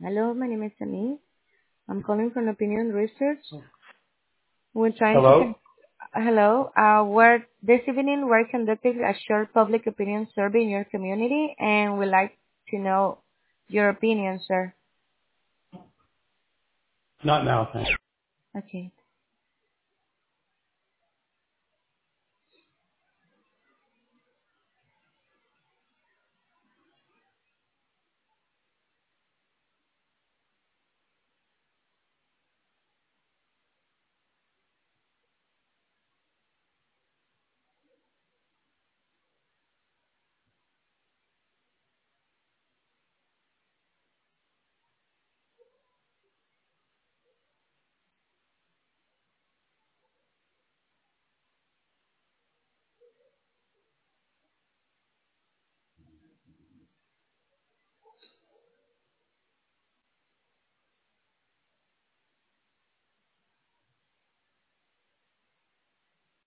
Hello, my name is Sami. I'm calling from Opinion Research. We're trying to Hello? hello. This evening we're conducting a short public opinion survey in your community, and we'd like to know your opinion, sir. Not now, thanks. Okay.